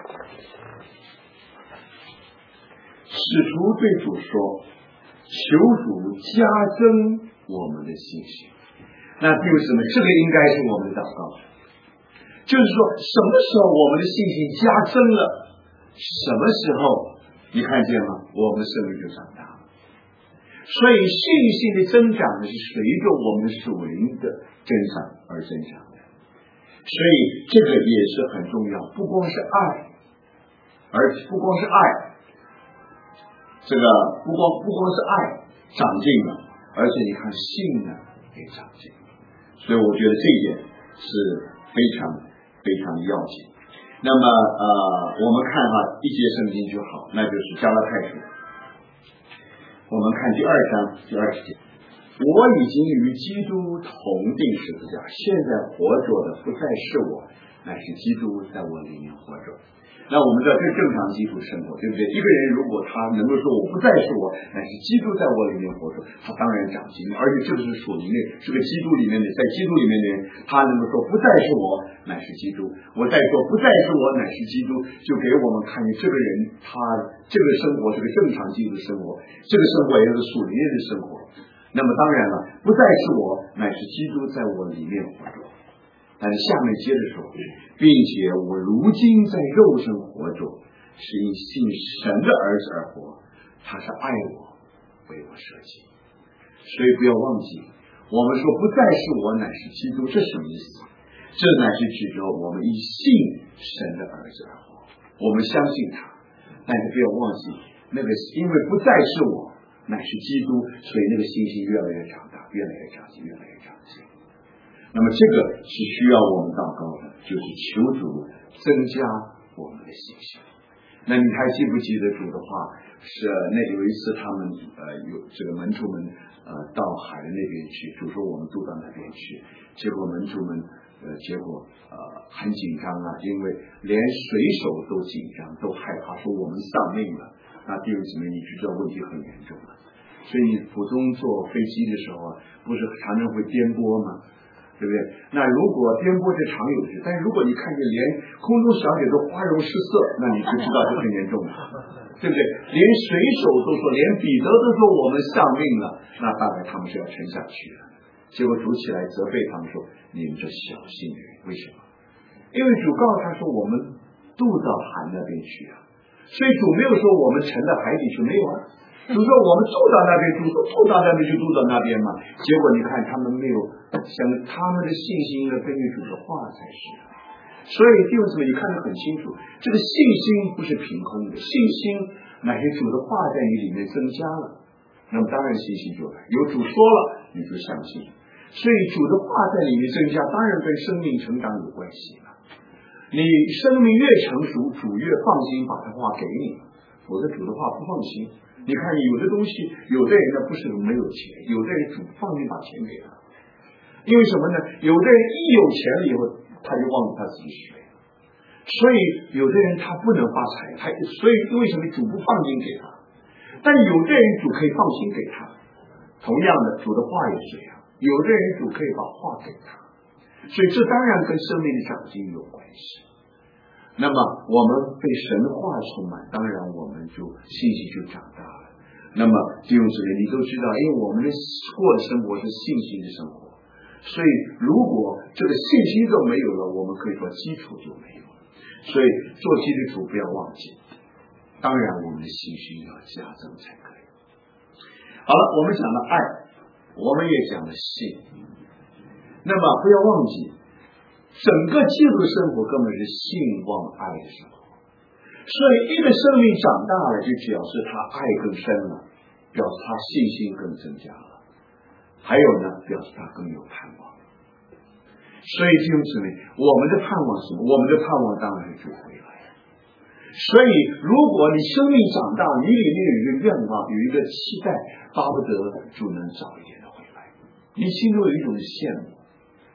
使徒对主说：“求主加增我们的信心。”那弟兄姊妹，这个应该是我们的祷告，就是说，什么时候我们的信心加增了，什么时候你看见吗？我们的生命就长大了。所以信心的增长呢，是随着我们属灵的增长而增长的。所以这个也是很重要，不光是爱，而不光是爱，这个不光不光是爱长进了，而且你看信呢也长进。所以我觉得这一点是非常非常要紧。那么呃，我们看哈一节圣经就好，那就是加拉太书。我们看第二章第二十节，我已经与基督同定十字架，现在活着的不再是我，乃是基督在我里面活着。那我们知道这正常基督生活，对不对？一个人如果他能够说我不再是我，乃是基督在我里面活着，他当然长进。而且这个是属灵的，这个基督里面的，在基督里面的人，他能够说不再是我，乃是基督。我再说不再是我，乃是基督，就给我们看见这个人他这个生活是个正常基督生活，这个生活也是属灵的生活。那么当然了，不再是我，乃是基督在我里面活着。但是下面接着说，并且我如今在肉身活着，是因信神的儿子而活，他是爱我，为我舍己。所以不要忘记，我们说不再是我，乃是基督，这什么意思？这乃是指着我们以信神的儿子而活，我们相信他。但是不要忘记，那个因为不再是我，乃是基督，所以那个信心越来越长大，越来越长进，越来越长进。那么这个是需要我们祷告的，就是求主增加我们的信心。那你还记不记得主的话？是那有一次他们呃有这个门徒们呃到海的那边去，主说我们渡到那边去，结果门徒们呃结果呃很紧张啊，因为连水手都紧张，都害怕说我们丧命了。那弟兄姊妹，你就知道问题很严重了。所以你普通坐飞机的时候啊，不是常常会颠簸吗？对不对？那如果颠簸是常有事，但是如果你看见连空中小姐都花容失色，那你就知道这很严重了，对不对？连水手都说，连彼得都说我们丧命了，那大概他们是要沉下去了。结果主起来责备他们说：“你们这小心的人，为什么？因为主告诉他说我们渡到海那边去啊，所以主没有说我们沉到海底去，没有啊。”主说我们住到那边，主说住到那边就住到那边嘛。结果你看他们没有想，他们的信心应该根据主的话才是。所以弟兄姊妹，你看得很清楚，这个信心不是凭空的，信心乃是主的话在你里面增加了，那么当然信心就来。有主说了，你就相信。所以主的话在里面增加，当然跟生命成长有关系了。你生命越成熟，主越放心把他话给你，否则主的话不放心。你看有的东西，有的人呢不是没有钱，有的人主放心把钱给他，因为什么呢？有的人一有钱了以后，他就忘了他自己学，所以有的人他不能发财，他所以为什么主不放心给他？但有的人主可以放心给他，同样的主的话也是这样，有的人主可以把话给他，所以这当然跟生命的长进有关系。那么我们被神的话充满，当然我们就信心就长大了。那么弟兄姊妹，你都知道，因为我们的过的生活是信心的生活，所以如果这个信心都没有了，我们可以说基础就没有了。所以做基督徒不要忘记，当然我们的信心要加增才可以。好了，我们讲了爱，我们也讲了信，那么不要忘记，整个基督生活根本是信望爱的生活。所以一个生命长大了，就表示他爱更深了，表示他信心更增加了，还有呢，表示他更有盼望。所以弟兄姊妹，我们的盼望是什么？我们的盼望当然是主回来。所以如果你生命长大，你里面有一个愿望，有一个期待，巴不得主能早一点的回来，你心中有一种羡慕。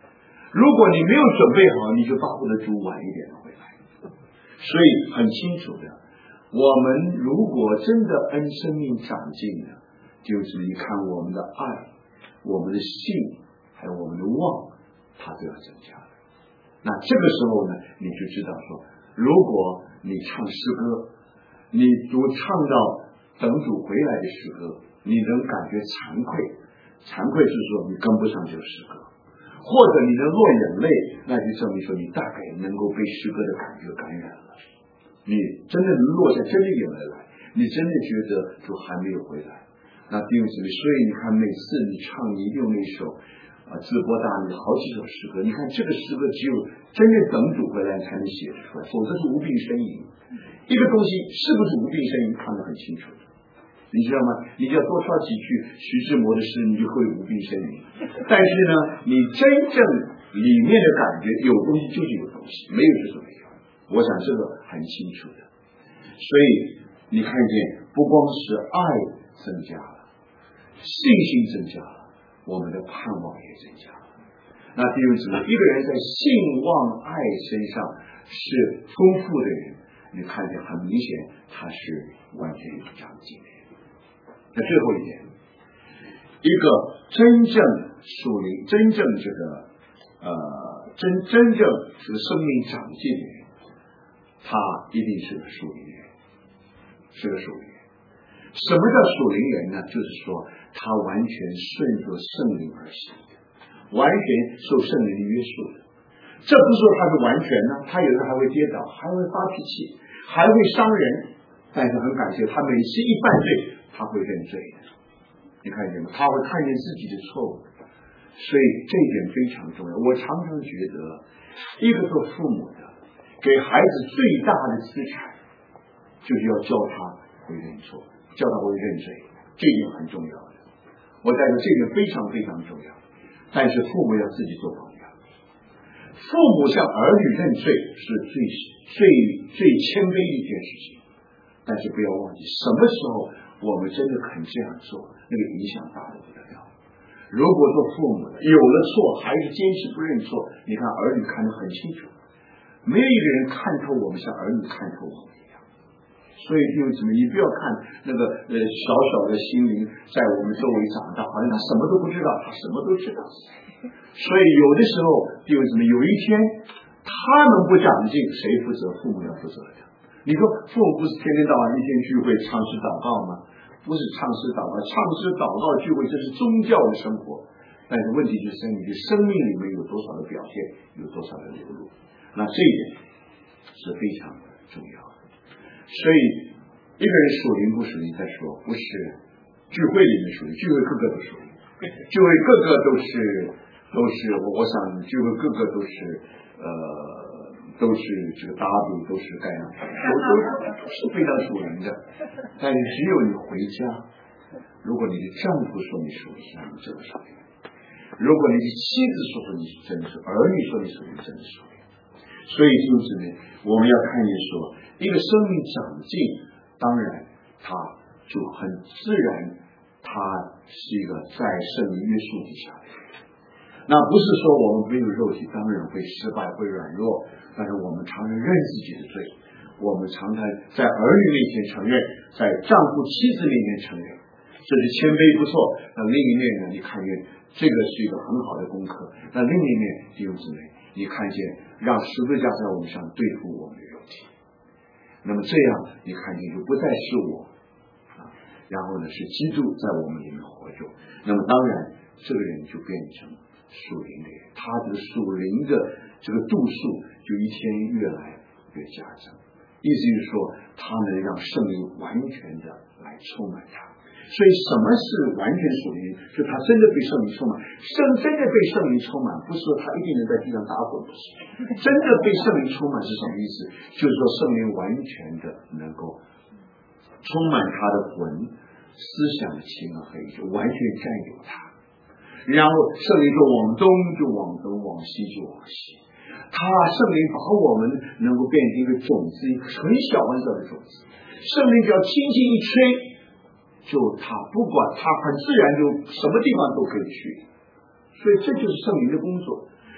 如果你没有准备好，你就巴不得主晚一点回来。所以很清楚的，我们如果真的恩生命长进了，就是你看我们的爱、我们的信还有我们的望，它都要增加的。那这个时候呢，你就知道说，如果你唱诗歌，你都唱到等主回来的诗歌，你能感觉惭愧，惭愧是说你跟不上这个诗歌，或者你能落眼泪，那就证明说你大概能够被诗歌的感觉感染了，你真的能落下真的眼泪来，你真的觉得主还没有回来。那弟兄姊妹，所以你看每次你唱你用那首啊自波大你好几首诗歌，你看这个诗歌只有真正等主回来才能写出来，否则是无病呻吟。一个东西是不是无病呻吟看得很清楚，你知道吗？你只要多唱几句徐志摩的诗，你就会无病呻吟。但是呢，你真正里面的感觉有东西就是有东西，没有就是没有。我想这个很清楚的。所以你看见不光是爱增加了，信心增加了，我们的盼望也增加了。那弟兄姊妹，一个人在信望爱身上是丰富的人，你看见很明显他是完全有长进的人。那最后一点，一个真正属灵、真正这个呃真真正这个生命长进的人，他一定是个属灵人，是个属灵人。什么叫属灵人呢？就是说他完全顺着圣灵而行的，完全受圣灵的约束的。这不是说他是完全呢，他有时还会跌倒，还会发脾气，还会伤人，但是很感谢他每次一犯罪他会认罪的，你看见吗？他会看见自己的错误，所以这一点非常重要。我常常觉得一个做父母的给孩子最大的资产就是要教他会认错，教他会认罪，这一点很重要的。我在这这点非常非常重要，但是父母要自己做榜样。父母向儿女认罪是最最最谦卑的一件事情，但是不要忘记什么时候我们真的肯这样做，那个影响大得不得了。如果做父母的有了错还是坚持不认错，你看儿女看得很清楚，没有一个人看透我们像儿女看透我们一样。所以弟兄姊妹，你不要看那个呃小小的心灵在我们周围长大，好像他什么都不知道，他什么都知道。所以有的时候弟兄姊妹，有一天他们不长进，谁负责？父母要负责的。你说父母不是天天到晚一天聚会唱诗祷告吗？不是唱诗祷告，唱诗祷告聚会这是宗教的生活，但是问题就是你的生命里面有多少的表现，有多少的流露，那这一点是非常重要的。所以一个人属灵不属灵再说，不是聚会里面属灵，聚会个个都属灵，聚会个个都是都是我想聚会个个都是呃都是这个打赌，都是该样，都都是非常属灵的。但是只有你回家，如果你的丈夫说你属灵，那你真的属灵；如果你的妻子说你是真的属灵，儿女说你属灵，真的属灵。所以就是呢，我们要看见说，一个生命长进，当然它就很自然，它是一个在圣灵约束之下的人。那不是说我们没有肉体，当然会失败，会软弱，但是我们常常认自己的罪，我们常常在儿女面前承认，在丈夫妻子面前承认，这是谦卑不错。那另一面呢，你看见这个是一个很好的功课。那另一面弟兄姊妹，你看见让十字架在我们上对付我们的肉体，那么这样你看见就不再是我啊，然后呢是基督在我们里面活着，那么当然这个人就变成属灵的人，他这个属灵的这个度数就一天越来越加增，意思就是说他能让圣灵完全的来充满他。所以什么是完全属灵？就他真的被圣灵充满，圣真的被圣灵充满，不是说他一定能在地上打滚，不是。真的被圣灵充满是什么意思？就是说圣灵完全的能够充满他的魂、思想的情和意，就完全占有他。然后圣灵说往东就往东，往西就往西。他圣灵把我们能够变成一个种子，一个很小很小的种子。圣灵只要轻轻一吹，就他不管他很自然就什么地方都可以去，所以这就是圣灵的工作。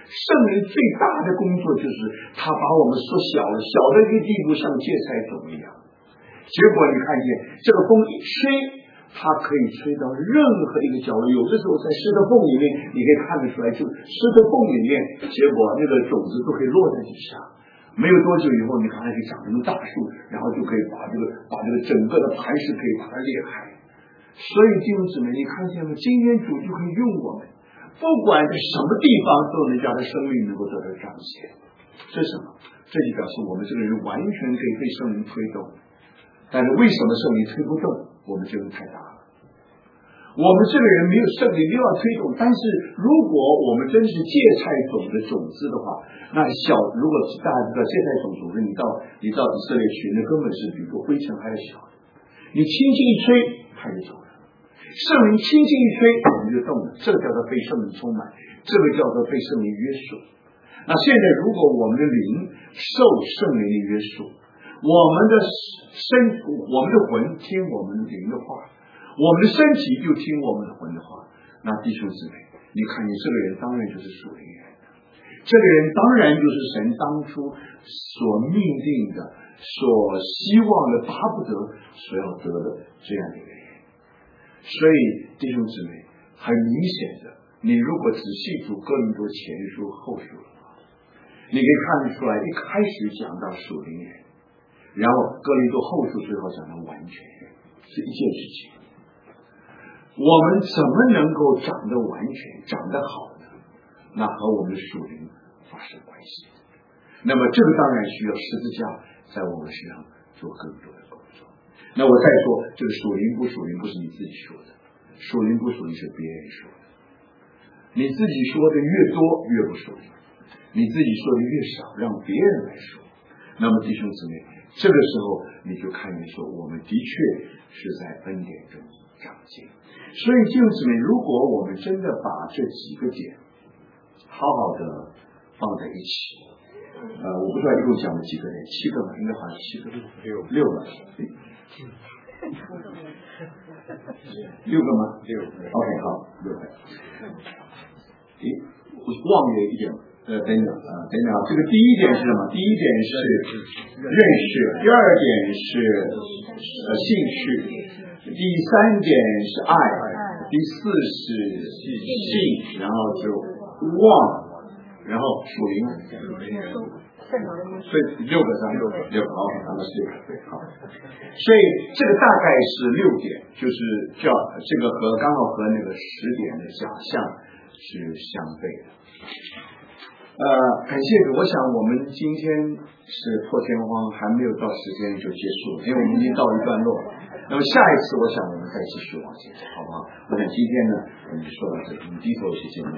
圣灵最大的工作就是他把我们缩小了，小的一个地步，像芥菜种一样。结果你看见这个风一吹，它可以吹到任何一个角落。有的时候在石头缝里面，你可以看得出来，就石头缝里面，结果那个种子都可以落在底下。没有多久以后，你看它可以长成大树，然后就可以把这个把这个整个的磐石可以把它裂开。所以弟兄姊妹，你看见吗？今天主就可以用我们，不管在什么地方，都人家的生命能够得到彰显。这是什么？这就表示我们这个人完全可以被圣灵推动。但是为什么圣灵推不动？我们这个人太大了。我们这个人没有圣灵又要推动，但是如果我们真是芥菜种的种子的话，那小如果大家知道芥菜种种子，你到你到以色列去，那根本是比个灰尘还要小。你轻轻一吹，它就走了。圣灵轻轻一吹，我们就动了。这个叫做被圣灵充满，这个叫做被圣灵约束。那现在如果我们的灵受圣灵的约束，我们的身我们的魂听我们灵的话，我们的身体就听我们的魂的话，那弟兄姊妹，你看你这个人当然就是属灵人，这个人当然就是神当初所命定的，所希望的，巴不得所要得的这样的一个人。所以弟兄姊妹，很明显的，你如果仔细读哥林多前书后书的话，你可以看得出来，一开始讲到属灵人，然后哥林多后书最后讲到完全人，是一件事情。我们怎么能够长得完全长得好呢？那和我们的属灵发生关系。那么这个当然需要十字架在我们身上做更多的工作。那我再说，这个属灵不属灵不是你自己说的，属灵不属灵是别人说的。你自己说的越多越不属灵，你自己说的越少让别人来说，那么弟兄姊妹，这个时候你就看见说我们的确是在恩典中长进。所以弟兄姊妹，如果我们真的把这几个点好好的放在一起，呃，我不知道一共讲了几个人，七个吧，应该好像七个，六六个，六个吗？六个。OK， 好，六个。诶，我忘了一点，呃，等等啊，等等啊，这个第一点是什么？第一点是认识，第二点是呃兴趣，第三点是爱，第四是信，然后就望，然后属灵，所以六个是六个，六个，好，咱们是六个，对，好。所以这个大概是六点，就是叫这个和刚好和那个十点的假象是相悖的。呃，感谢主，我想我们今天是破天荒，还没有到时间就结束，因为我们已经到一段落了。那么下一次，我想我们再继续往前走，好不好？我想今天呢，我们就说到这里，我们低头一些节目。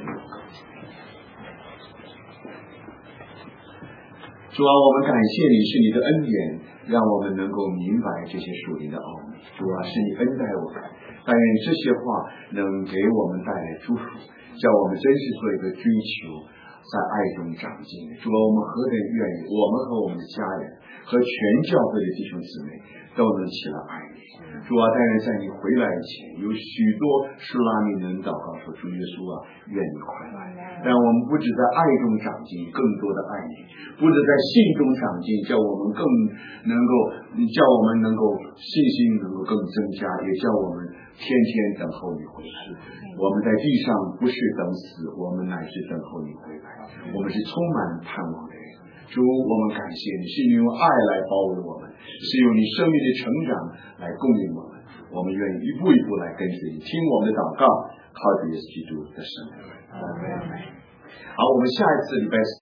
主啊，我们感谢你，是你的恩典，让我们能够明白这些属灵的奥秘。主啊，是你恩待我们，但愿这些话能给我们带来祝福，叫我们真是做一个追求在爱中长进。主啊，我们何等愿意，我们和我们的家人和全教会的弟兄姊妹都能起来爱你。主啊，但愿在你回来以前，有许多施拉米能祷告说，主耶稣啊，愿你快来，让我们不止在爱中长进，更多的爱你；不止在信中长进，叫我们更能够，叫我们能够信心能够更增加，也叫我们天天等候你回来。我们在地上不是等死，我们乃是等候你回来。我们是充满盼望的人。主，我们感谢你，是你用爱来包围我们，是用你生命的成长来供应我们。我们愿意一步一步来跟随你，听我们的祷告，靠着耶稣基督的圣名。好，我们下一次礼拜四